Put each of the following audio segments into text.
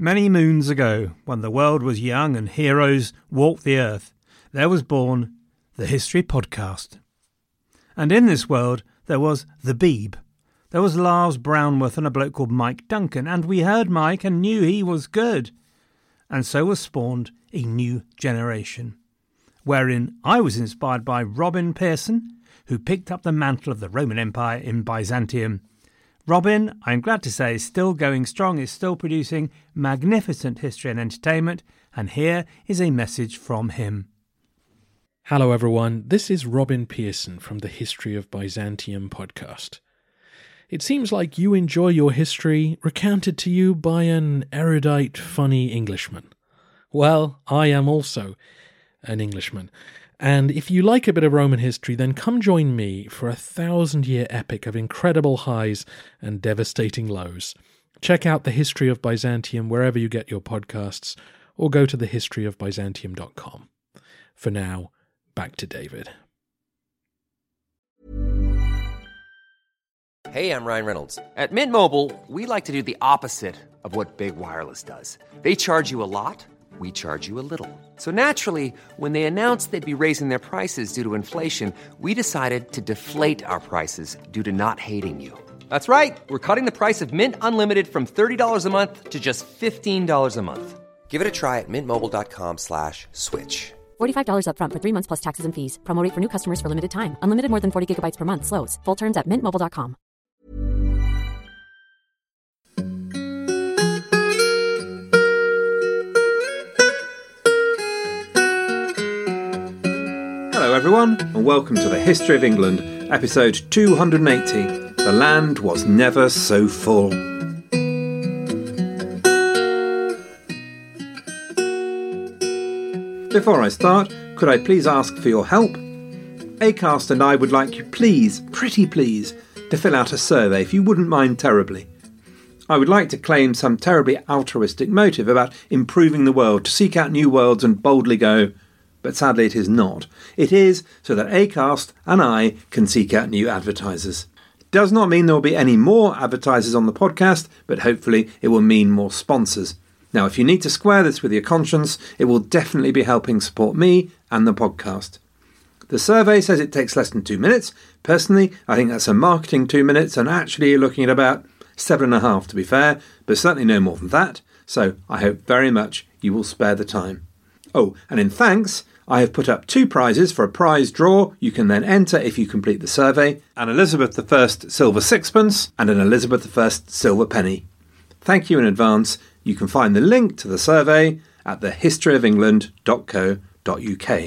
Many moons ago, when the world was young and heroes walked the earth, there was born the History Podcast. And in this world, there was the Beeb. There was Lars Brownworth and a bloke called Mike Duncan, and we heard Mike and knew he was good. And so was spawned a new generation, wherein I was inspired by Robin Pearson, who picked up the mantle of the Roman Empire in Byzantium. Robin, I'm glad to say, is still going strong, is still producing magnificent history and entertainment, and here is a message from him. Hello everyone, this is Robin Pearson from the History of Byzantium podcast. It seems like you enjoy your history recounted to you by an erudite, funny Englishman. Well, I am also an Englishman. And if you like a bit of Roman history, then come join me for a 1,000-year epic of incredible highs and devastating lows. Check out The History of Byzantium wherever you get your podcasts, or go to thehistoryofbyzantium.com. For now, back to David. Hey, I'm Ryan Reynolds. At Mint Mobile, we like to do the opposite of what Big Wireless does. They charge you a lot. We charge you a little. So naturally, when they announced they'd be raising their prices due to inflation, we decided to deflate our prices due to not hating you. That's right. We're cutting the price of Mint Unlimited from $30 a month to just $15 a month. Give it a try at mintmobile.com/switch. $45 up front for 3 months plus taxes and fees. Promo rate for new customers for limited time. Unlimited more than 40 gigabytes per month. Slows full terms at mintmobile.com. Hello everyone, and welcome to the History of England, episode 280, The Land Was Never So Full. Before I start, could I please ask for your help? Acast and I would like you please, pretty please, to fill out a survey if you wouldn't mind terribly. I would like to claim some terribly altruistic motive about improving the world, to seek out new worlds and boldly go, but sadly it is not. It is so that Acast and I can seek out new advertisers. Does not mean there will be any more advertisers on the podcast, but hopefully it will mean more sponsors. Now, if you need to square this with your conscience, it will definitely be helping support me and the podcast. The survey says it takes less than 2 minutes. Personally, I think that's a marketing 2 minutes, and actually you're looking at about 7.5 to be fair, but certainly no more than that. So I hope very much you will spare the time. Oh, and in thanks, I have put up 2 prizes for a prize draw you can then enter if you complete the survey: an Elizabeth I silver sixpence and an Elizabeth I silver penny. Thank you in advance. You can find the link to the survey at thehistoryofengland.co.uk.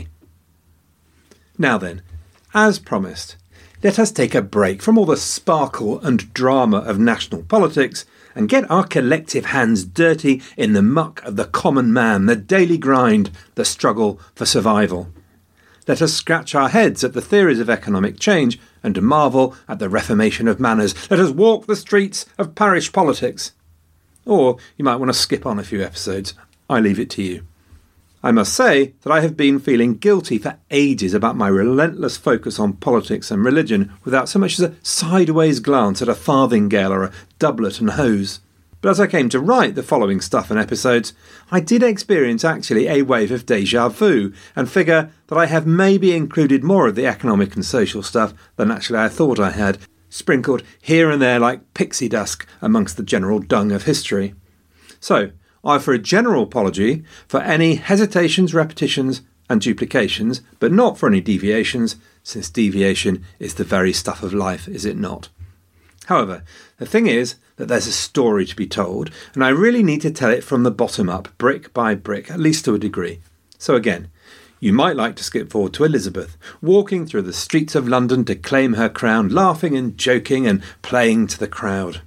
Now then, as promised, let us take a break from all the sparkle and drama of national politics and get our collective hands dirty in the muck of the common man, the daily grind, the struggle for survival. Let us scratch our heads at the theories of economic change and marvel at the reformation of manners. Let us walk the streets of parish politics. Or you might want to skip on a few episodes. I leave it to you. I must say that I have been feeling guilty for ages about my relentless focus on politics and religion without so much as a sideways glance at a farthingale or a doublet and hose. But as I came to write the following stuff and episodes, I did experience actually a wave of déjà vu and figure that I have maybe included more of the economic and social stuff than actually I thought I had, sprinkled here and there like pixie dust amongst the general dung of history. So, I offer a general apology for any hesitations, repetitions and duplications, but not for any deviations, since deviation is the very stuff of life, is it not? However, the thing is that there's a story to be told, and I really need to tell it from the bottom up, brick by brick, at least to a degree. So again, you might like to skip forward to Elizabeth, walking through the streets of London to claim her crown, laughing and joking and playing to the crowd.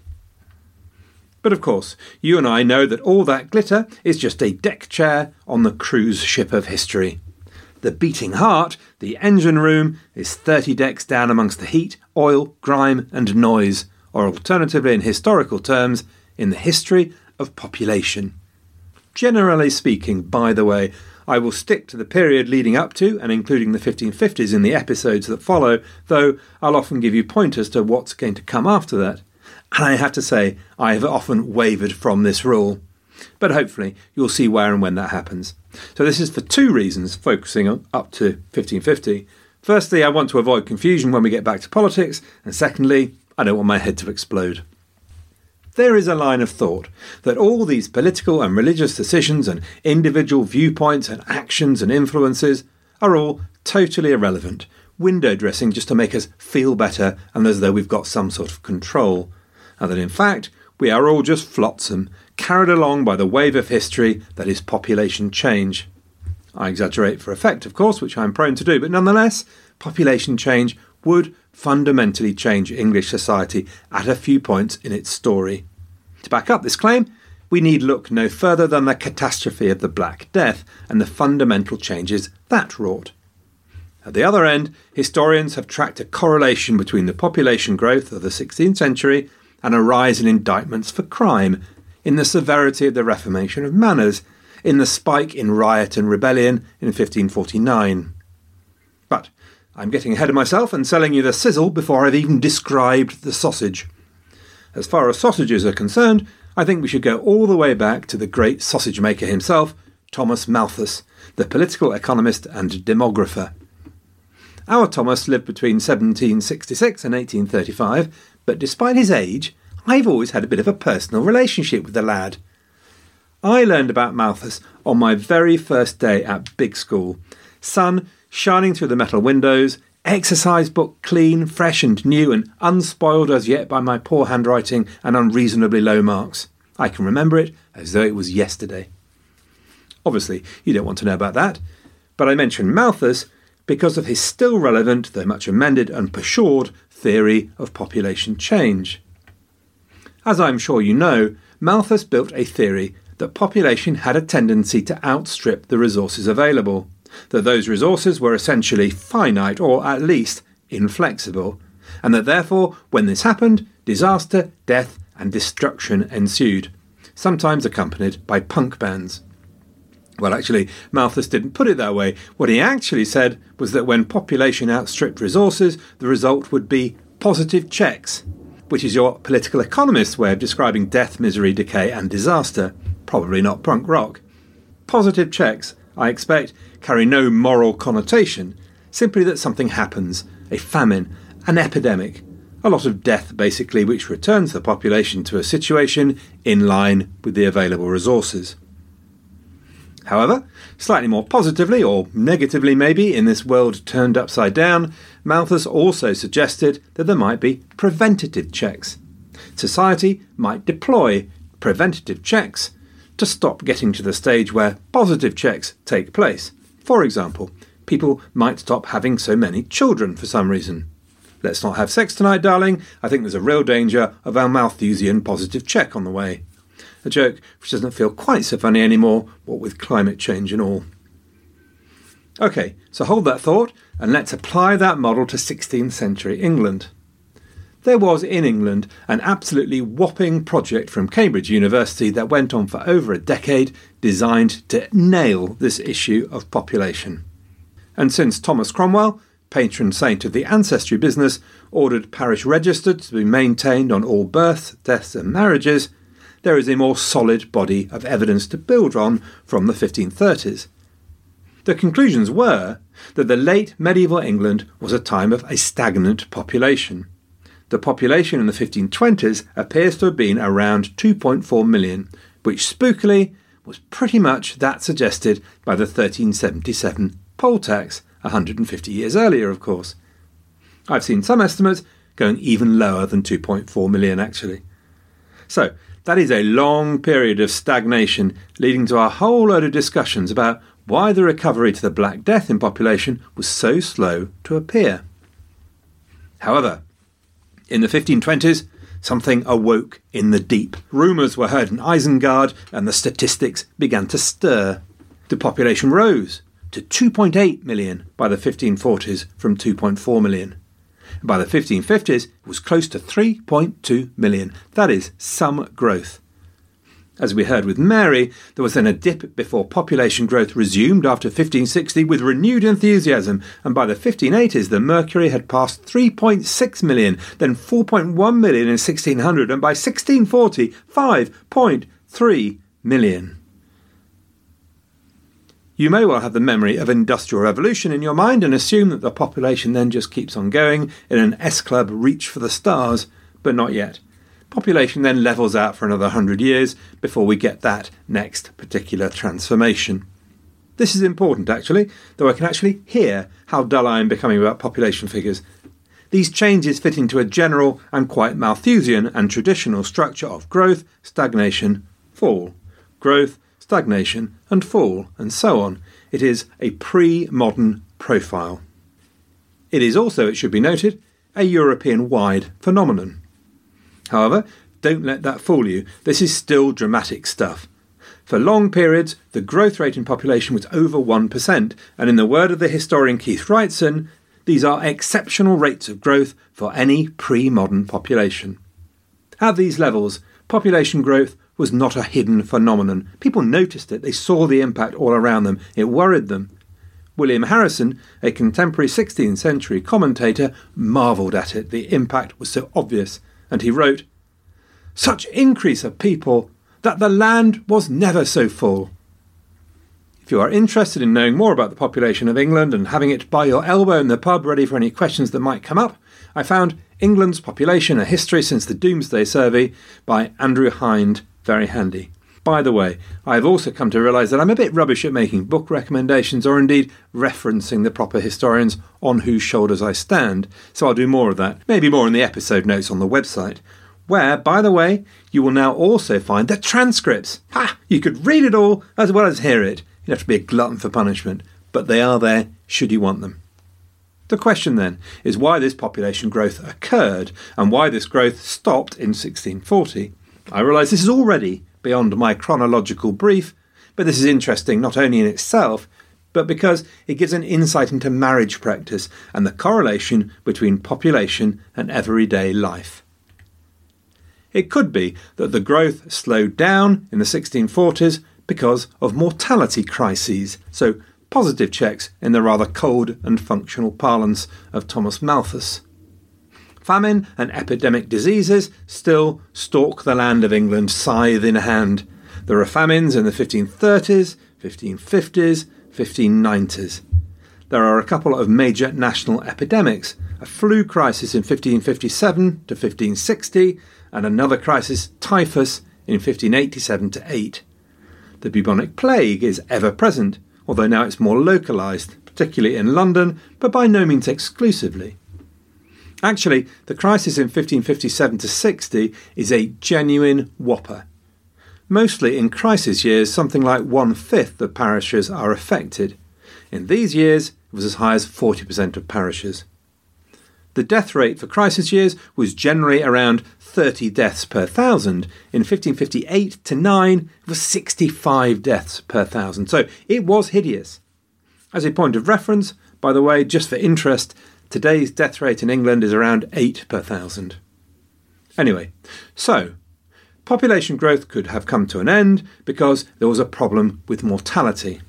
But of course, you and I know that all that glitter is just a deck chair on the cruise ship of history. The beating heart, the engine room, is 30 decks down amongst the heat, oil, grime and noise, or alternatively in historical terms, in the history of population. Generally speaking, by the way, I will stick to the period leading up to and including the 1550s in the episodes that follow, though I'll often give you pointers to what's going to come after that. And I have to say, I have often wavered from this rule. But hopefully you'll see where and when that happens. So this is for two reasons, focusing on up to 1550. Firstly, I want to avoid confusion when we get back to politics, and secondly, I don't want my head to explode. There is a line of thought that all these political and religious decisions and individual viewpoints and actions and influences are all totally irrelevant, window dressing just to make us feel better and as though we've got some sort of control, and that in fact we are all just flotsam, carried along by the wave of history that is population change. I exaggerate for effect, of course, which I'm prone to do, but nonetheless, population change would fundamentally change English society at a few points in its story. To back up this claim, we need look no further than the catastrophe of the Black Death and the fundamental changes that wrought. At the other end, historians have tracked a correlation between the population growth of the 16th century and a rise in indictments for crime, in the severity of the reformation of manners, in the spike in riot and rebellion in 1549. But I'm getting ahead of myself and selling you the sizzle before I've even described the sausage. As far as sausages are concerned, I think we should go all the way back to the great sausage maker himself, Thomas Malthus, the political economist and demographer. Our Thomas lived between 1766 and 1835, but despite his age, I've always had a bit of a personal relationship with the lad. I learned about Malthus on my very first day at Big School. Sun shining through the metal windows, exercise book clean, fresh and new and unspoiled as yet by my poor handwriting and unreasonably low marks. I can remember it as though it was yesterday. Obviously, you don't want to know about that, but I mention Malthus because of his still relevant, though much amended and pashawed, theory of population change. As I'm sure you know, Malthus built a theory that population had a tendency to outstrip the resources available, that those resources were essentially finite or at least inflexible, and that therefore, when this happened, disaster, death and destruction ensued, sometimes accompanied by punk bands. Well, actually, Malthus didn't put it that way. What he actually said was that when population outstripped resources, the result would be positive checks, which is your political economist's way of describing death, misery, decay and disaster. Probably not punk rock. Positive checks, I expect, carry no moral connotation, simply that something happens, a famine, an epidemic, a lot of death basically, which returns the population to a situation in line with the available resources. However, slightly more positively, or negatively maybe, in this world turned upside down, Malthus also suggested that there might be preventative checks. Society might deploy preventative checks to stop getting to the stage where positive checks take place. For example, people might stop having so many children for some reason. Let's not have sex tonight, darling. I think there's a real danger of our Malthusian positive check on the way. A joke which doesn't feel quite so funny anymore, what with climate change and all. OK, so hold that thought and let's apply that model to 16th century England. There was in England an absolutely whopping project from Cambridge University that went on for over a decade, designed to nail this issue of population. And since Thomas Cromwell, patron saint of the ancestry business, ordered parish register to be maintained on all births, deaths and marriages, there is a more solid body of evidence to build on from the 1530s. The conclusions were that the late medieval England was a time of a stagnant population. The population in the 1520s appears to have been around 2.4 million, which spookily was pretty much that suggested by the 1377 poll tax, 150 years earlier, of course. I've seen some estimates going even lower than 2.4 million, actually. So, that is a long period of stagnation, leading to a whole load of discussions about why the recovery to the Black Death in population was so slow to appear. However, in the 1520s, something awoke in the deep. Rumours were heard in Isengard, and the statistics began to stir. The population rose to 2.8 million by the 1540s from 2.4 million. By the 1550s, it was close to 3.2 million. That is some growth. As we heard with Mary, there was then a dip before population growth resumed after 1560 with renewed enthusiasm, and by the 1580s the mercury had passed 3.6 million, then 4.1 million in 1600, and by 1640, 5.3 million. million. You may well have the memory of Industrial Revolution in your mind and assume that the population then just keeps on going in an S-Club reach for the stars, but not yet. Population then levels out for another 100 years before we get that next particular transformation. This is important actually, though I can actually hear how dull I am becoming about population figures. These changes fit into a general and quite Malthusian and traditional structure of growth, stagnation, fall. Growth, stagnation and fall, and so on. It is a pre-modern profile. It is also, it should be noted, a European-wide phenomenon. However, don't let that fool you. This is still dramatic stuff. For long periods, the growth rate in population was over 1%, and in the word of the historian Keith Wrightson, these are exceptional rates of growth for any pre-modern population. At these levels, population growth was not a hidden phenomenon. People noticed it, they saw the impact all around them, it worried them. William Harrison, a contemporary 16th century commentator, marvelled at it, the impact was so obvious, and he wrote, "Such increase of people that the land was never so full." If you are interested in knowing more about the population of England and having it by your elbow in the pub ready for any questions that might come up, I found England's Population, A History Since the Doomsday Survey by Andrew Hind very handy. By the way, I have also come to realise that I'm a bit rubbish at making book recommendations or indeed referencing the proper historians on whose shoulders I stand, so I'll do more of that, maybe more in the episode notes on the website, where, by the way, you will now also find the transcripts. Ha! You could read it all as well as hear it. You'd have to be a glutton for punishment, but they are there should you want them. The question then is why this population growth occurred and why this growth stopped in 1640. I realise this is already beyond my chronological brief, but this is interesting not only in itself, but because it gives an insight into marriage practice and the correlation between population and everyday life. It could be that the growth slowed down in the 1640s because of mortality crises, so positive checks in the rather cold and functional parlance of Thomas Malthus. Famine and epidemic diseases still stalk the land of England scythe in hand. There are famines in the 1530s, 1550s, 1590s. There are a couple of major national epidemics, a flu crisis in 1557 to 1560 and another crisis, typhus, in 1587 to 8. The bubonic plague is ever present, although now it's more localised, particularly in London, but by no means exclusively. Actually, the crisis in 1557 to 60 is a genuine whopper. Mostly in crisis years, something like 1/5 of parishes are affected. In these years, it was as high as 40% of parishes. The death rate for crisis years was generally around 30 deaths per thousand. In 1558 to 9, it was 65 deaths per thousand. So it was hideous. As a point of reference, by the way, just for interest, today's death rate in England is around 8 per thousand. Anyway, so population growth could have come to an end because there was a problem with mortality.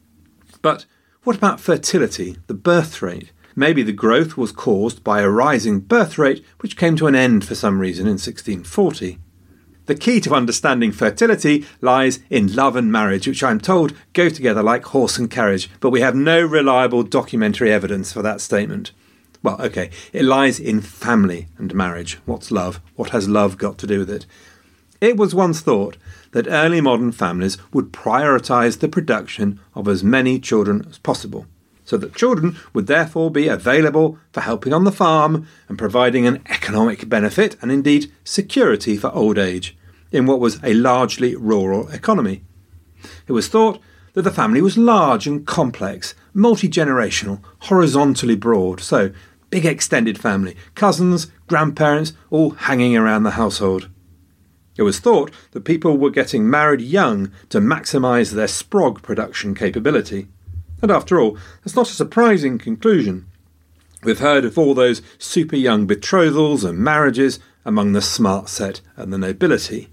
But what about fertility, the birth rate? Maybe the growth was caused by a rising birth rate which came to an end for some reason in 1640. The key to understanding fertility lies in love and marriage, which I'm told go together like horse and carriage, but we have no reliable documentary evidence for that statement. Well, okay, it lies in family and marriage. What's love? What has love got to do with it? It was once thought that early modern families would prioritise the production of as many children as possible, so that children would therefore be available for helping on the farm and providing an economic benefit and indeed security for old age in what was a largely rural economy. It was thought that the family was large and complex, multi-generational, horizontally broad, so big extended family, cousins, grandparents, all hanging around the household. It was thought that people were getting married young to maximise their sprog production capability. And after all, that's not a surprising conclusion. We've heard of all those super young betrothals and marriages among the smart set and the nobility.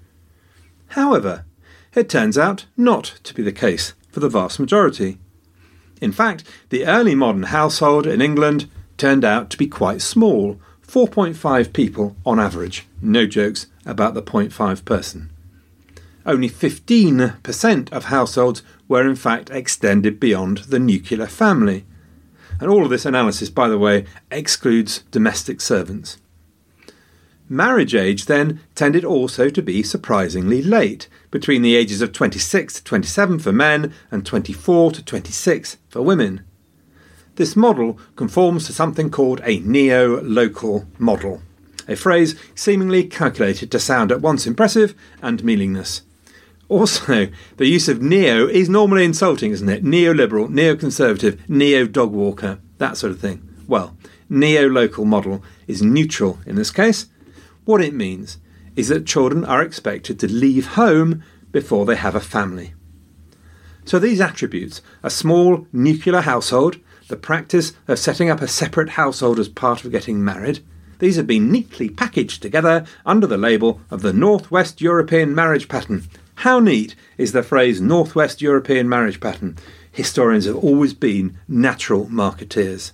However, it turns out not to be the case for the vast majority. In fact, the early modern household in England turned out to be quite small, 4.5 people on average. No jokes about the 0.5 person. only 15% of households were in fact extended beyond the nuclear family. And all of this analysis, by the way, excludes domestic servants. Marriage age then tended also to be surprisingly late, between the ages of 26 to 27 for men and 24 to 26 for women. This model conforms to something called a neo-local model, a phrase seemingly calculated to sound at once impressive and meaningless. Also, the use of neo is normally insulting, isn't it? Neoliberal, neoconservative, neo-dogwalker, that sort of thing. Well, neo-local model is neutral in this case. What it means is that children are expected to leave home before they have a family. So these attributes, a small nuclear household, the practice of setting up a separate household as part of getting married, these have been neatly packaged together under the label of the Northwest European marriage pattern. How neat is the phrase Northwest European marriage pattern? Historians have always been natural marketeers.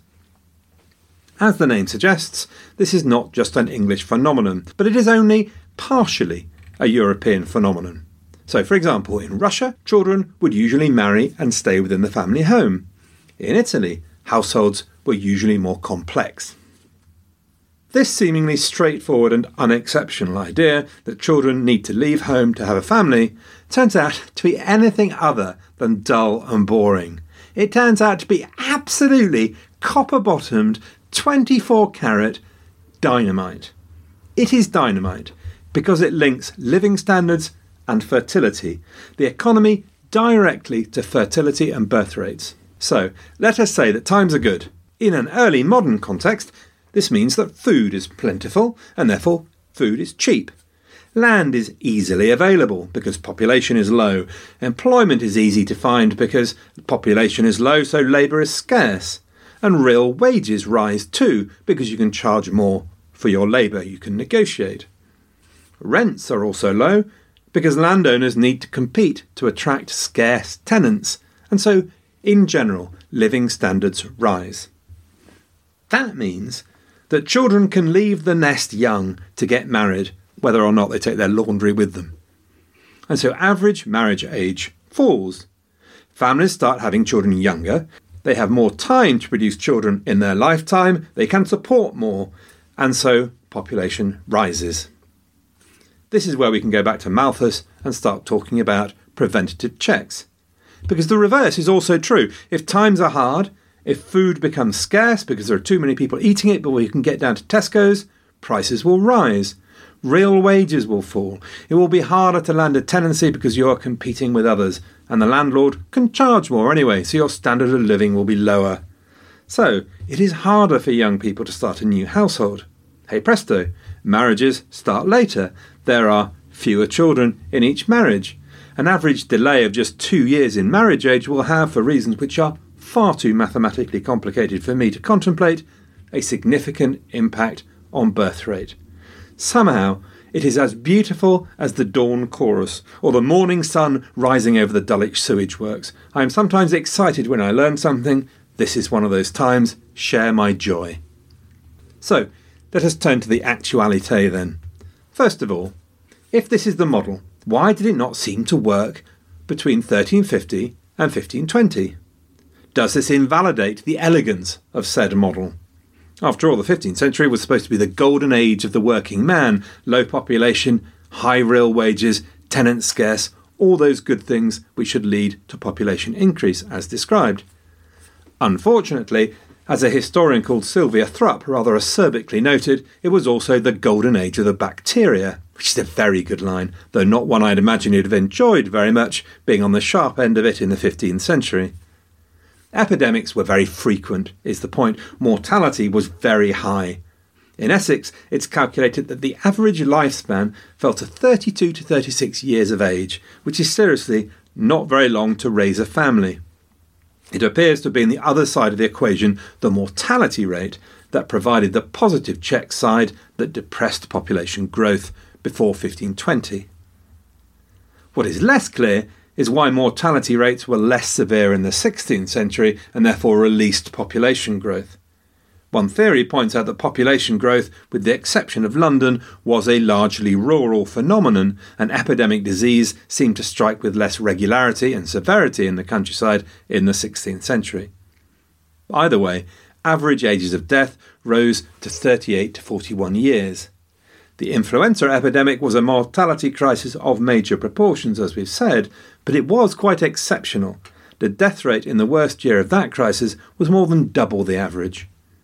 As the name suggests, this is not just an English phenomenon, but it is only partially a European phenomenon. So, for example, in Russia, children would usually marry and stay within the family home. In Italy, households were usually more complex. This seemingly straightforward and unexceptional idea that children need to leave home to have a family turns out to be anything other than dull and boring. It turns out to be absolutely copper-bottomed, 24-carat dynamite. It is dynamite because it links living standards and fertility, the economy directly to fertility and birth rates. So, let us say that times are good. In an early modern context, this means that food is plentiful and therefore food is cheap. Land is easily available because population is low. Employment is easy to find because population is low, so labour is scarce. And real wages rise too because you can charge more for your labour, you can negotiate. Rents are also low because landowners need to compete to attract scarce tenants, and so, in general, living standards rise. That means that children can leave the nest young to get married, whether or not they take their laundry with them. And so average marriage age falls. Families start having children younger, they have more time to produce children in their lifetime, they can support more, and so population rises. This is where we can go back to Malthus and start talking about preventative checks. Because the reverse is also true. If times are hard, if food becomes scarce because there are too many people eating it before you can get down to Tesco's, prices will rise. Real wages will fall. It will be harder to land a tenancy because you are competing with others, and the landlord can charge more anyway, so your standard of living will be lower. So, it is harder for young people to start a new household. Hey presto, marriages start later. There are fewer children in each marriage. An average delay of just 2 years in marriage age will have, for reasons which are far too mathematically complicated for me to contemplate, a significant impact on birth rate. Somehow, it is as beautiful as the dawn chorus or the morning sun rising over the Dulwich sewage works. I am sometimes excited when I learn something. This is one of those times. Share my joy. So, let us turn to the actualité then. First of all, if this is the model, why did it not seem to work between 1350 and 1520? Does this invalidate the elegance of said model? After all, the 15th century was supposed to be the golden age of the working man, low population, high real wages, tenants scarce, all those good things which should lead to population increase as described. Unfortunately, as a historian called Sylvia Thrupp rather acerbically noted, it was also the golden age of the bacteria, which is a very good line, though not one I'd imagine you'd have enjoyed very much, being on the sharp end of it in the 15th century. Epidemics were very frequent, is the point. Mortality was very high. In Essex, it's calculated that the average lifespan fell to 32 to 36 years of age, which is seriously not very long to raise a family. It appears to have been the other side of the equation, the mortality rate, that provided the positive check side that depressed population growth before 1520. What is less clear is why mortality rates were less severe in the 16th century and therefore released population growth. One theory points out that population growth, with the exception of London, was a largely rural phenomenon, and epidemic disease seemed to strike with less regularity and severity in the countryside in the 16th century. Either way, average ages of death rose to 38 to 41 years. The influenza epidemic was a mortality crisis of major proportions, as we've said, but it was quite exceptional. The death rate in the worst year of that crisis was more than double the average.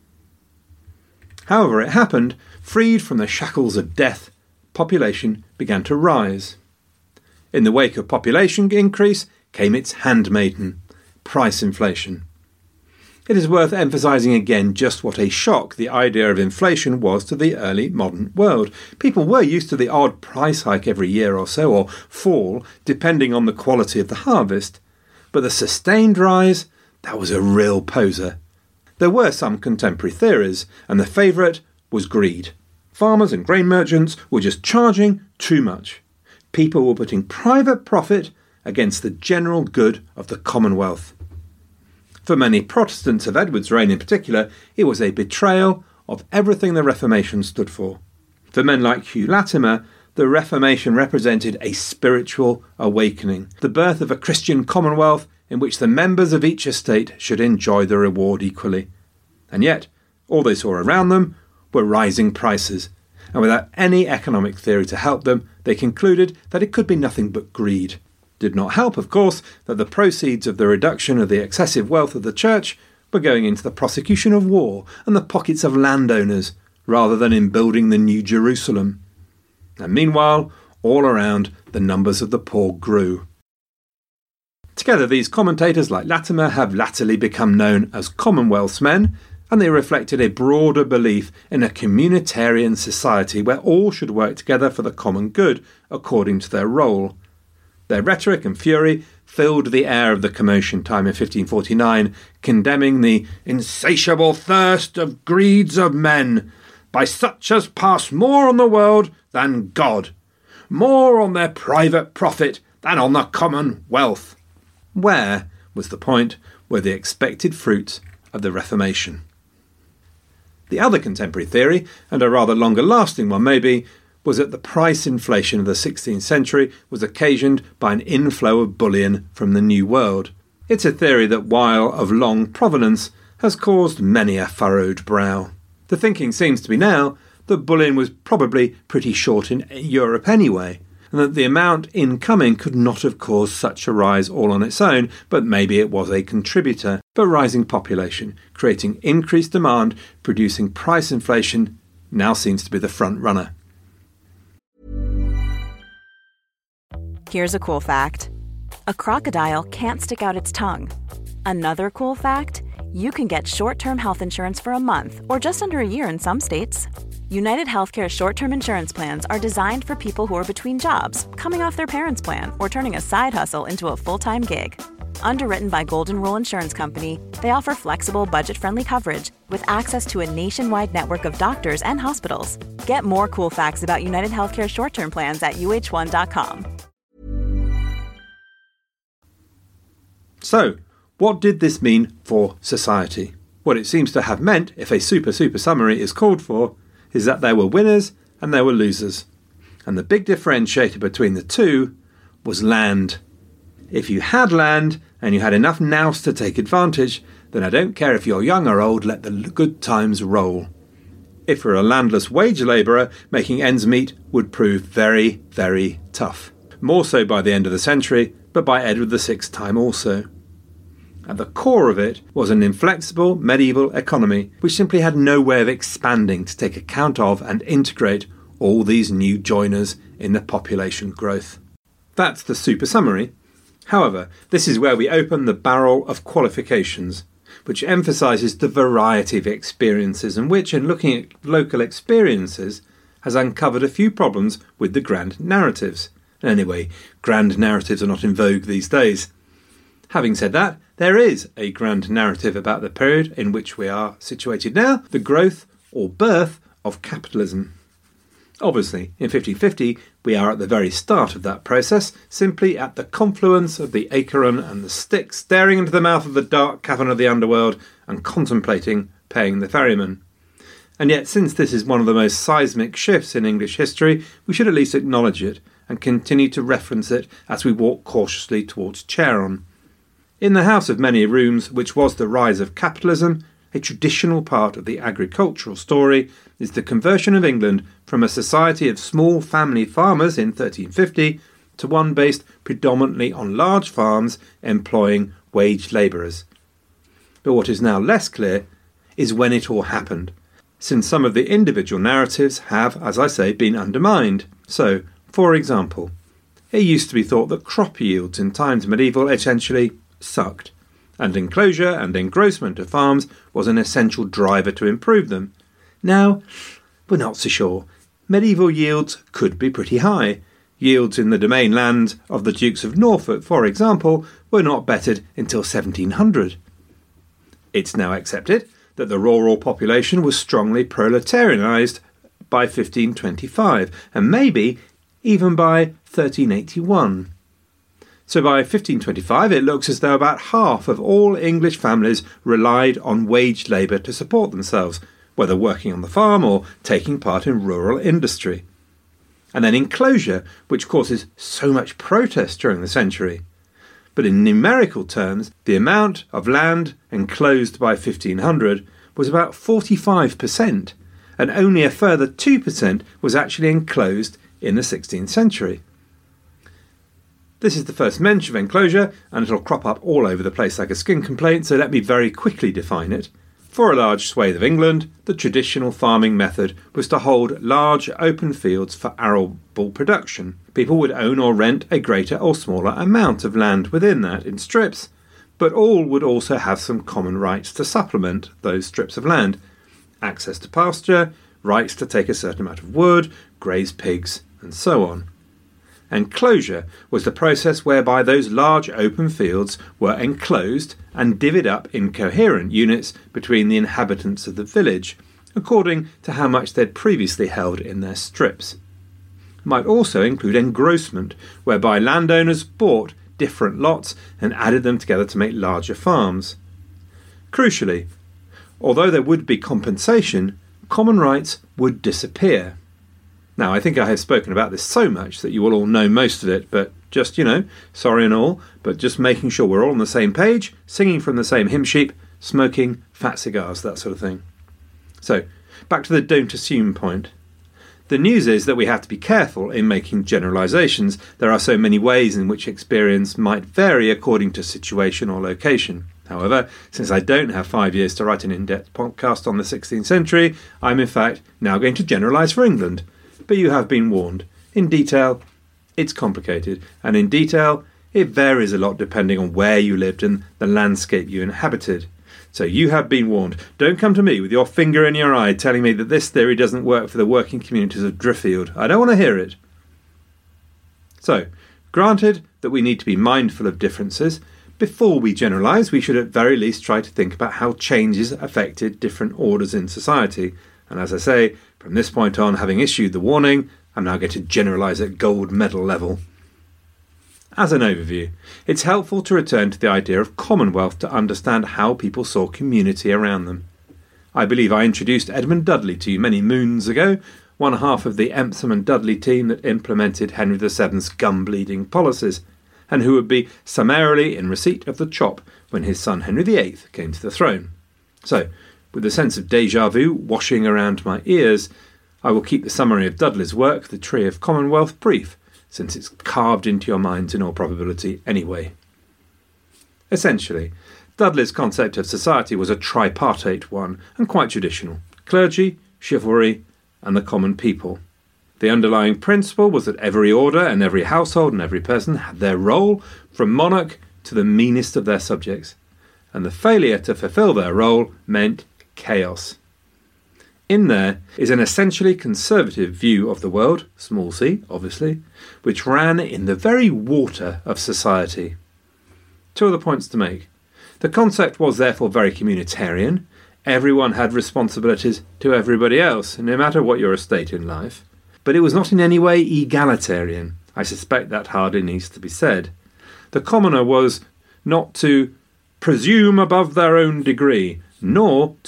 However it happened, freed from the shackles of death, population began to rise. In the wake of population increase came its handmaiden, price inflation. It is worth emphasising again just what a shock the idea of inflation was to the early modern world. People were used to the odd price hike every year or so, or fall, depending on the quality of the harvest. But the sustained rise, that was a real poser. There were some contemporary theories, and the favourite was greed. Farmers and grain merchants were just charging too much. People were putting private profit against the general good of the Commonwealth. For many Protestants of Edward's reign in particular, it was a betrayal of everything the Reformation stood for. For men like Hugh Latimer, the Reformation represented a spiritual awakening, the birth of a Christian commonwealth in which the members of each estate should enjoy the reward equally. And yet, all they saw around them were rising prices, and without any economic theory to help them, they concluded that it could be nothing but greed. Did not help, of course, that the proceeds of the reduction of the excessive wealth of the church were going into the prosecution of war and the pockets of landowners, rather than in building the New Jerusalem. And meanwhile, all around, the numbers of the poor grew. Together, these commentators like Latimer have latterly become known as Commonwealthsmen, and they reflected a broader belief in a communitarian society where all should work together for the common good according to their role. Their rhetoric and fury filled the air of the commotion time in 1549, condemning the insatiable thirst of greeds of men, by such as pass more on the world than God, more on their private profit than on the common wealth. Where, was the point, were the expected fruits of the Reformation? The other contemporary theory, and a rather longer-lasting one maybe, was that the price inflation of the 16th century was occasioned by an inflow of bullion from the New World. It's a theory that, while of long provenance, has caused many a furrowed brow. The thinking seems to be now that bullion was probably pretty short in Europe anyway, and that the amount incoming could not have caused such a rise all on its own, but maybe it was a contributor. But rising population, creating increased demand, producing price inflation, now seems to be the front runner. Here's a cool fact. A crocodile can't stick out its tongue. Another cool fact, you can get short-term health insurance for a month or just under a year in some states. United Healthcare short-term insurance plans are designed for people who are between jobs, coming off their parents' plan, or turning a side hustle into a full-time gig. Underwritten by Golden Rule Insurance Company, they offer flexible, budget-friendly coverage with access to a nationwide network of doctors and hospitals. Get more cool facts about United Healthcare short-term plans at uh1.com. So, what did this mean for society? What it seems to have meant, if a super summary is called for, is that there were winners and there were losers. And the big differentiator between the two was land. If you had land and you had enough nous to take advantage, then I don't care if you're young or old, let the good times roll. If you're a landless wage labourer, making ends meet would prove very, very tough. More so by the end of the century, but by Edward VI's time also. At the core of it was an inflexible medieval economy which simply had no way of expanding to take account of and integrate all these new joiners in the population growth. That's the super summary. However, this is where we open the barrel of qualifications, which emphasises the variety of experiences and which, in looking at local experiences, has uncovered a few problems with the grand narratives. Anyway, grand narratives are not in vogue these days. Having said that, there is a grand narrative about the period in which we are situated now, the growth or birth of capitalism. Obviously, in 1550, we are at the very start of that process, simply at the confluence of the Acheron and the Styx, staring into the mouth of the dark cavern of the underworld and contemplating paying the ferryman. And yet, since this is one of the most seismic shifts in English history, we should at least acknowledge it and continue to reference it as we walk cautiously towards Charon. In the House of Many Rooms, which was the rise of capitalism, a traditional part of the agricultural story is the conversion of England from a society of small family farmers in 1350 to one based predominantly on large farms employing wage labourers. But what is now less clear is when it all happened, since some of the individual narratives have, as I say, been undermined. So, for example, it used to be thought that crop yields in times medieval essentially sucked, and enclosure and engrossment of farms was an essential driver to improve them. Now, we're not so sure. Medieval yields could be pretty high. Yields in the domain land of the Dukes of Norfolk, for example, were not bettered until 1700. It's now accepted that the rural population was strongly proletarianised by 1525, and maybe even by 1381. So by 1525 it looks as though about half of all English families relied on wage labour to support themselves, whether working on the farm or taking part in rural industry. And then enclosure, which causes so much protest during the century. But in numerical terms, the amount of land enclosed by 1500 was about 45%, and only a further 2% was actually enclosed in the 16th century. This is the first mention of enclosure, and it'll crop up all over the place like a skin complaint, so let me very quickly define it. For a large swathe of England, the traditional farming method was to hold large open fields for arable production. People would own or rent a greater or smaller amount of land within that in strips, but all would also have some common rights to supplement those strips of land. Access to pasture, rights to take a certain amount of wood, graze pigs, and so on. Enclosure was the process whereby those large open fields were enclosed and divvied up in coherent units between the inhabitants of the village, according to how much they'd previously held in their strips. It might also include engrossment, whereby landowners bought different lots and added them together to make larger farms. Crucially, although there would be compensation, common rights would disappear. Now, I think I have spoken about this so much that you will all know most of it, but just, sorry and all, but just making sure we're all on the same page, singing from the same hymn sheet, smoking fat cigars, that sort of thing. So, back to the don't assume point. The news is that we have to be careful in making generalisations. There are so many ways in which experience might vary according to situation or location. However, since I don't have 5 years to write an in-depth podcast on the 16th century, I'm in fact now going to generalise for England. But you have been warned. In detail, it's complicated, and in detail, it varies a lot depending on where you lived and the landscape you inhabited. So you have been warned. Don't come to me with your finger in your eye telling me that this theory doesn't work for the working communities of Driffield. I don't want to hear it. So, granted that we need to be mindful of differences, before we generalise, we should at very least try to think about how changes affected different orders in society. And as I say, from this point on, having issued the warning, I'm now going to generalise at gold medal level. As an overview, it's helpful to return to the idea of commonwealth to understand how people saw community around them. I believe I introduced Edmund Dudley to you many moons ago, one half of the Emptham and Dudley team that implemented Henry VII's gum-bleeding policies, and who would be summarily in receipt of the chop when his son Henry VIII came to the throne. So, with a sense of déjà vu washing around my ears, I will keep the summary of Dudley's work, The Tree of Commonwealth, brief, since it's carved into your minds in all probability anyway. Essentially, Dudley's concept of society was a tripartite one, and quite traditional: clergy, chivalry, and the common people. The underlying principle was that every order and every household and every person had their role, from monarch to the meanest of their subjects, and the failure to fulfil their role meant chaos. In there is an essentially conservative view of the world, small c, obviously, which ran in the very water of society. Two other points to make. The concept was therefore very communitarian. Everyone had responsibilities to everybody else, no matter what your estate in life. But it was not in any way egalitarian. I suspect that hardly needs to be said. The commoner was not to presume above their own degree, nor to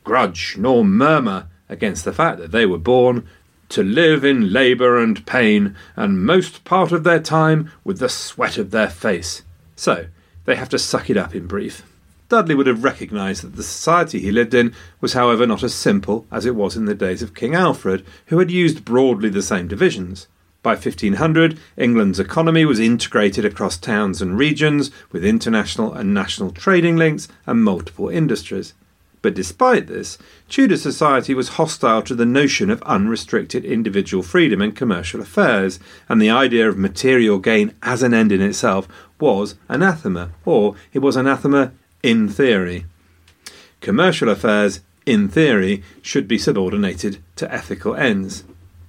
grudge nor murmur against the fact that they were born to live in labour and pain, and most part of their time with the sweat of their face. So, they have to suck it up, in brief. Dudley would have recognised that the society he lived in was, however, not as simple as it was in the days of King Alfred, who had used broadly the same divisions. By 1500, England's economy was integrated across towns and regions, with international and national trading links and multiple industries. But despite this, Tudor society was hostile to the notion of unrestricted individual freedom in commercial affairs, and the idea of material gain as an end in itself was anathema, or it was anathema in theory. Commercial affairs, in theory, should be subordinated to ethical ends.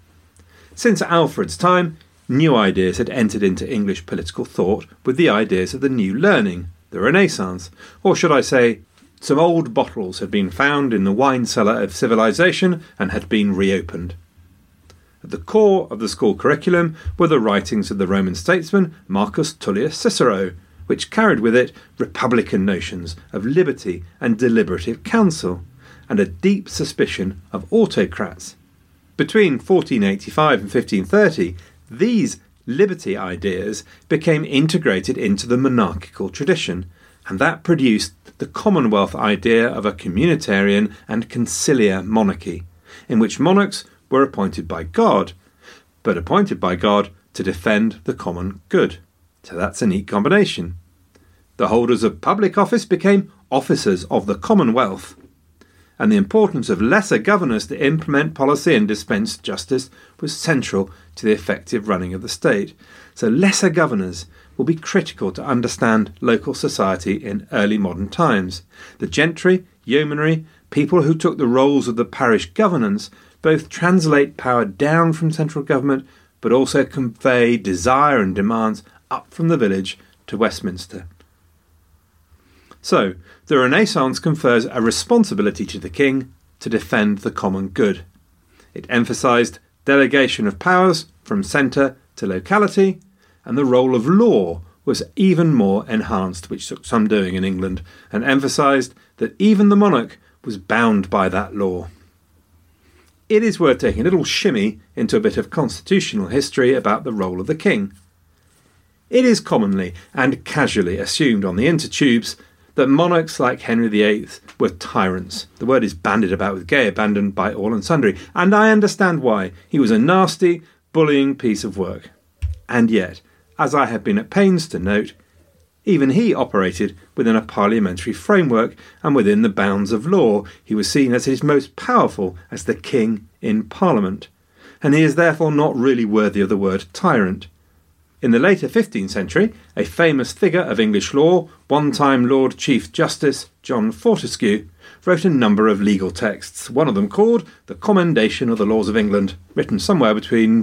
Since Alfred's time, new ideas had entered into English political thought with the ideas of the New Learning, the Renaissance, or should I say, some old bottles had been found in the wine cellar of civilization and had been reopened. At the core of the school curriculum were the writings of the Roman statesman Marcus Tullius Cicero, which carried with it republican notions of liberty and deliberative counsel, and a deep suspicion of autocrats. Between 1485 and 1530, these liberty ideas became integrated into the monarchical tradition, and that produced the Commonwealth idea of a communitarian and conciliar monarchy, in which monarchs were appointed by God, but appointed by God to defend the common good. So that's a neat combination. The holders of public office became officers of the Commonwealth, and the importance of lesser governors to implement policy and dispense justice was central to the effective running of the state. So lesser governors will be critical to understand local society in early modern times. The gentry, yeomanry, people who took the roles of the parish governance both translate power down from central government but also convey desire and demands up from the village to Westminster. So, the Renaissance confers a responsibility to the king to defend the common good. It emphasised delegation of powers from centre to locality, and the role of law was even more enhanced, which took some doing in England, and emphasised that even the monarch was bound by that law. It is worth taking a little shimmy into a bit of constitutional history about the role of the king. It is commonly and casually assumed on the intertubes that monarchs like Henry VIII were tyrants. The word is bandied about with gay abandon by all and sundry, and I understand why. He was a nasty, bullying piece of work. And yet, as I have been at pains to note, even he operated within a parliamentary framework and within the bounds of law. He was seen as his most powerful as the king in Parliament, and he is therefore not really worthy of the word tyrant. In the later 15th century, a famous figure of English law, one-time Lord Chief Justice John Fortescue, wrote a number of legal texts, one of them called The Commendation of the Laws of England, written somewhere between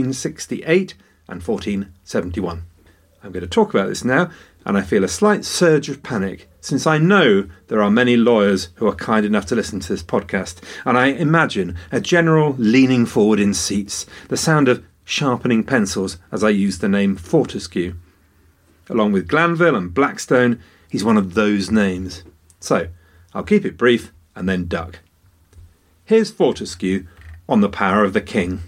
1468 and 1471. I'm going to talk about this now, and I feel a slight surge of panic, since I know there are many lawyers who are kind enough to listen to this podcast, and I imagine a general leaning forward in seats, the sound of sharpening pencils as I use the name Fortescue. Along with Glanville and Blackstone, he's one of those names. So, I'll keep it brief and then duck. Here's Fortescue on the power of the king.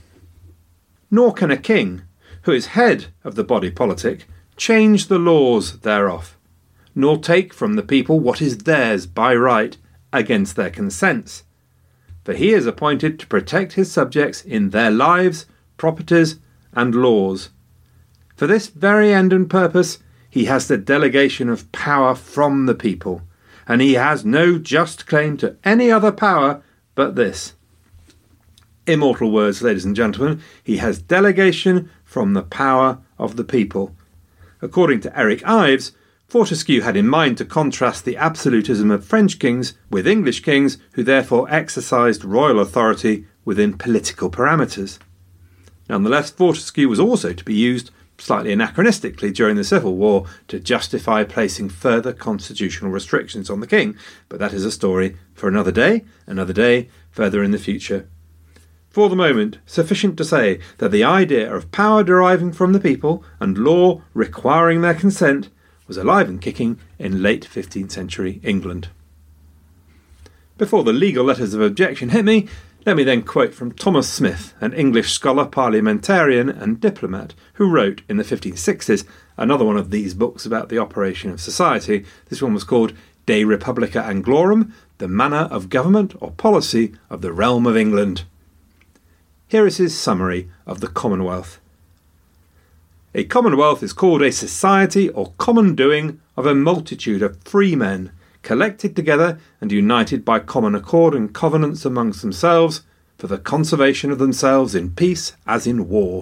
Nor can a king, who is head of the body politic, change the laws thereof, nor take from the people what is theirs by right against their consents. For he is appointed to protect his subjects in their lives, properties, and laws. For this very end and purpose, he has the delegation of power from the people, and he has no just claim to any other power but this. Immortal words, ladies and gentlemen. He has delegation from the power of the people. According to Eric Ives, Fortescue had in mind to contrast the absolutism of French kings with English kings, who therefore exercised royal authority within political parameters. Nonetheless, Fortescue was also to be used, slightly anachronistically, during the Civil War to justify placing further constitutional restrictions on the king, but that is a story for another day, further in the future. For the moment, sufficient to say that the idea of power deriving from the people and law requiring their consent was alive and kicking in late 15th century England. Before the legal letters of objection hit me, let me then quote from Thomas Smith, an English scholar, parliamentarian and diplomat, who wrote in the 1560s another one of these books about the operation of society. This one was called De Republica Anglorum, the manner of government or policy of the realm of England. Here is his summary of the Commonwealth. A commonwealth is called a society or common doing of a multitude of free men, collected together and united by common accord and covenants amongst themselves, for the conservation of themselves in peace as in war.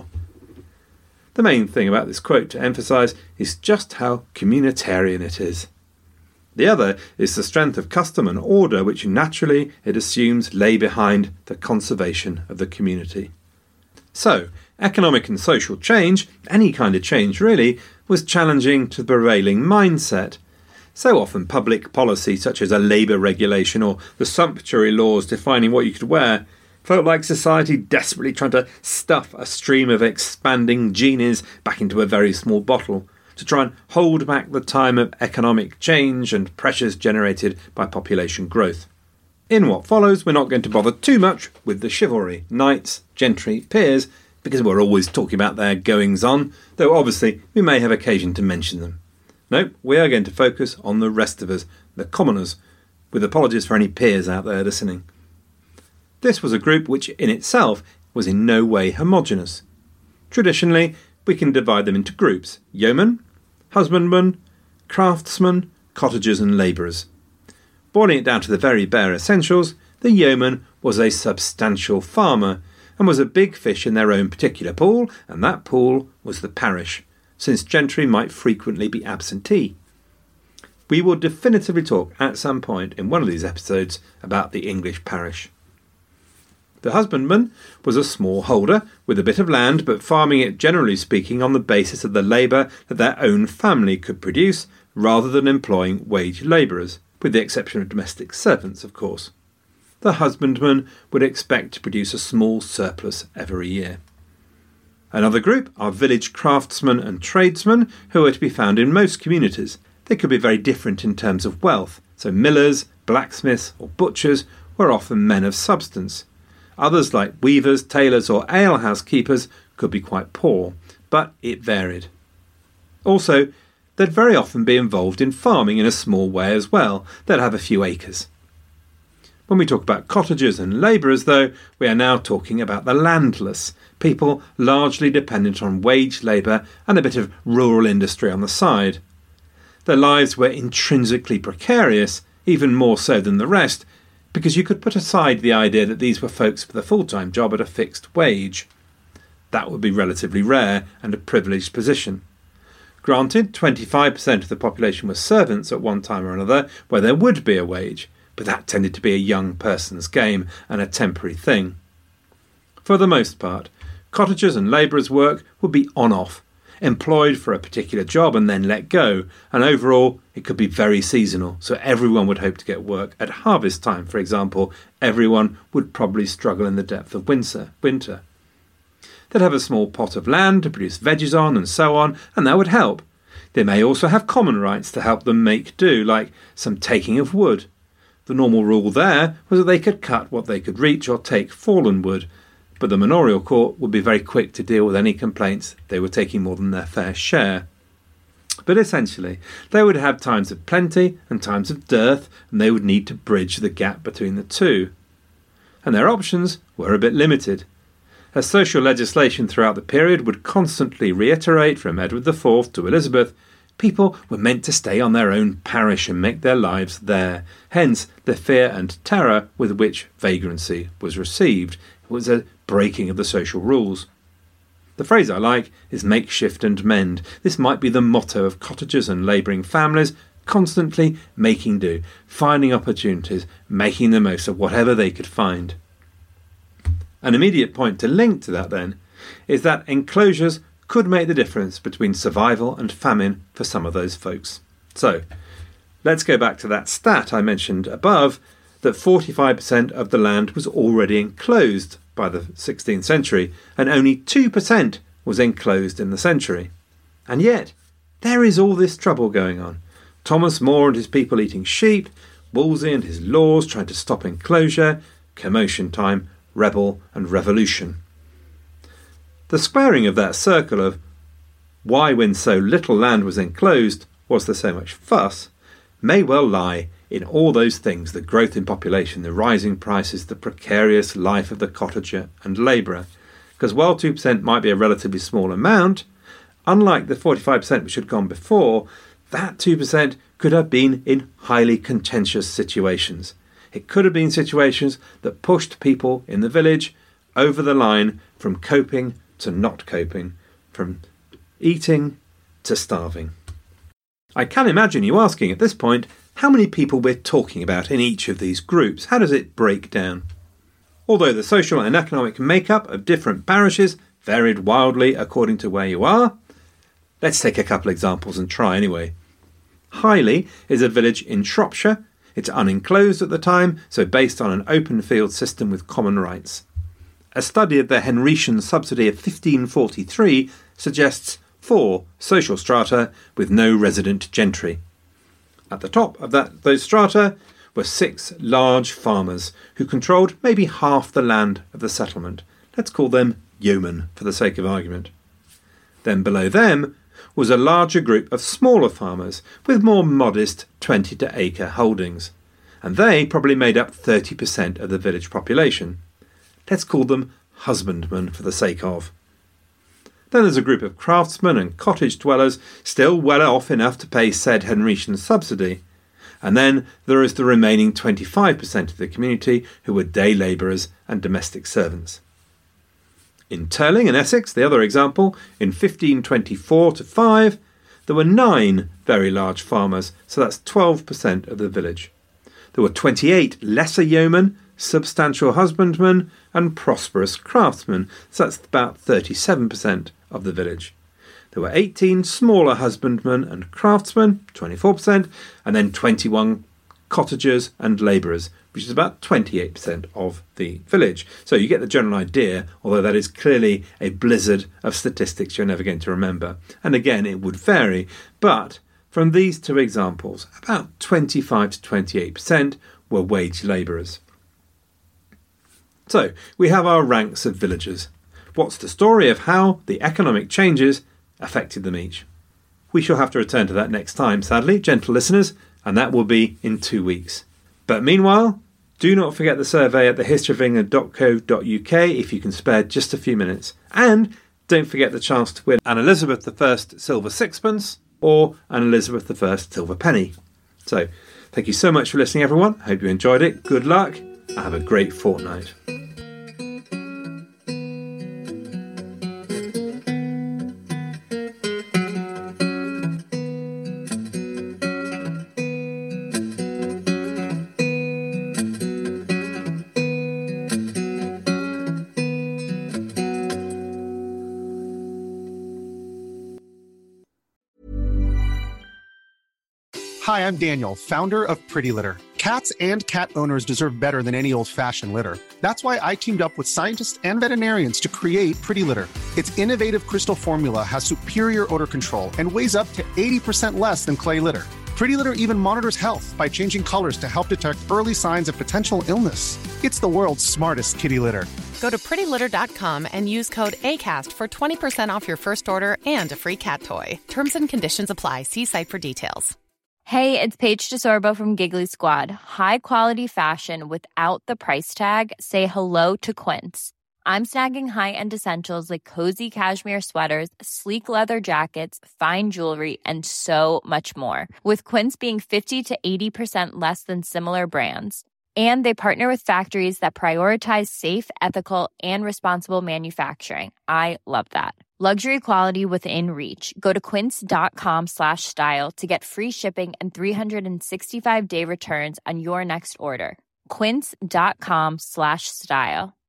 The main thing about this quote to emphasise is just how communitarian it is. The other is the strength of custom and order which naturally it assumes lay behind the conservation of the community. So, economic and social change, any kind of change really, was challenging to the prevailing mindset. So often public policy such as a labour regulation or the sumptuary laws defining what you could wear felt like society desperately trying to stuff a stream of expanding genies back into a very small bottle to try and hold back the time of economic change and pressures generated by population growth. In what follows, we're not going to bother too much with the chivalry, knights, gentry, peers, because we're always talking about their goings-on, though obviously we may have occasion to mention them. No, we are going to focus on the rest of us, the commoners, with apologies for any peers out there listening. This was a group which in itself was in no way homogeneous. Traditionally, we can divide them into groups: yeomen, husbandmen, craftsmen, cottagers and labourers. Boiling it down to the very bare essentials, the yeoman was a substantial farmer and was a big fish in their own particular pool, and that pool was the parish, since gentry might frequently be absentee. We will definitively talk at some point in one of these episodes about the English parish. The husbandman was a small holder with a bit of land, but farming it generally speaking on the basis of the labour that their own family could produce, rather than employing wage labourers, with the exception of domestic servants, of course. The husbandman would expect to produce a small surplus every year. Another group are village craftsmen and tradesmen, who are to be found in most communities. They could be very different in terms of wealth, so millers, blacksmiths or butchers were often men of substance. Others, like weavers, tailors or alehouse keepers, could be quite poor, but it varied. Also, they'd very often be involved in farming in a small way as well. They'd have a few acres. When we talk about cottagers and labourers, though, we are now talking about the landless, people largely dependent on wage labour and a bit of rural industry on the side. Their lives were intrinsically precarious, even more so than the rest, because you could put aside the idea that these were folks with a full-time job at a fixed wage. That would be relatively rare and a privileged position. Granted, 25% of the population were servants at one time or another, where there would be a wage, but that tended to be a young person's game and a temporary thing. For the most part, cottagers and labourers' work would be on-off, employed for a particular job and then let go, and overall it could be very seasonal, so everyone would hope to get work. At harvest time, for example, everyone would probably struggle in the depth of winter. They'd have a small pot of land to produce veggies on and so on, and that would help. They may also have common rights to help them make do, like some taking of wood. The normal rule there was that they could cut what they could reach or take fallen wood, but the manorial court would be very quick to deal with any complaints they were taking more than their fair share. But essentially, they would have times of plenty and times of dearth, and they would need to bridge the gap between the two. And their options were a bit limited. As social legislation throughout the period would constantly reiterate, from Edward IV to Elizabeth, people were meant to stay on their own parish and make their lives there, hence the fear and terror with which vagrancy was received. It was a breaking of the social rules. The phrase I like is makeshift and mend. This might be the motto of cottagers and labouring families, constantly making do, finding opportunities, making the most of whatever they could find. An immediate point to link to that, then, is that enclosures could make the difference between survival and famine for some of those folks. So, let's go back to that stat I mentioned above, that 45% of the land was already enclosed by the 16th century, and only 2% was enclosed in the century. And yet, there is all this trouble going on. Thomas More and his people eating sheep, Wolsey and his laws trying to stop enclosure, commotion time, rebel and revolution. The squaring of that circle of why, when so little land was enclosed, was there so much fuss, may well lie in all those things: the growth in population, the rising prices, the precarious life of the cottager and labourer. Because while 2% might be a relatively small amount, unlike the 45% which had gone before, that 2% could have been in highly contentious situations. It could have been situations that pushed people in the village over the line from coping to not coping, from eating to starving. I can imagine you asking at this point how many people we're talking about in each of these groups. How does it break down? Although the social and economic makeup of different parishes varied wildly according to where you are, let's take a couple examples and try anyway. Highley is a village in Shropshire. It's unenclosed at the time, so based on an open field system with common rights. A study of the Henrician subsidy of 1543 suggests 4 social strata with no resident gentry. At the top of those strata were 6 large farmers who controlled maybe half the land of the settlement. Let's call them yeomen for the sake of argument. Then below them was a larger group of smaller farmers with more modest 20-acre holdings, and they probably made up 30% of the village population. Let's call them husbandmen for the sake of. Then there's a group of craftsmen and cottage dwellers still well off enough to pay said Henrician subsidy. And then there is the remaining 25% of the community who were day labourers and domestic servants. In Turling in Essex, the other example, in 1524-5, there were 9 very large farmers, so that's 12% of the village. There were 28 lesser yeomen, substantial husbandmen and prosperous craftsmen, so that's about 37% of the village. There were 18 smaller husbandmen and craftsmen, 24%, and then 21 cottagers and labourers, which is about 28% of the village. So you get the general idea, although that is clearly a blizzard of statistics you're never going to remember. And again, it would vary, but from these 2 examples, about 25 to 28% were wage labourers. So we have our ranks of villagers. What's the story of how the economic changes affected them each? We shall have to return to that next time, sadly, gentle listeners, and that will be in 2 weeks. But meanwhile, do not forget the survey at thehistoryofengland.co.uk if you can spare just a few minutes. And don't forget the chance to win an Elizabeth I silver sixpence or an Elizabeth I silver penny. So, thank you so much for listening, everyone. Hope you enjoyed it. Good luck and have a great fortnight. Hi, I'm Daniel, founder of Pretty Litter. Cats and cat owners deserve better than any old-fashioned litter. That's why I teamed up with scientists and veterinarians to create Pretty Litter. Its innovative crystal formula has superior odor control and weighs up to 80% less than clay litter. Pretty Litter even monitors health by changing colors to help detect early signs of potential illness. It's the world's smartest kitty litter. Go to prettylitter.com and use code ACAST for 20% off your first order and a free cat toy. Terms and conditions apply. See site for details. Hey, it's Paige DeSorbo from Giggly Squad. High quality fashion without the price tag. Say hello to Quince. I'm snagging high-end essentials like cozy cashmere sweaters, sleek leather jackets, fine jewelry, and so much more. With Quince being 50 to 80% less than similar brands. And they partner with factories that prioritize safe, ethical, and responsible manufacturing. I love that. Luxury quality within reach. Go to quince.com/style to get free shipping and 365-day returns on your next order. Quince.com/style.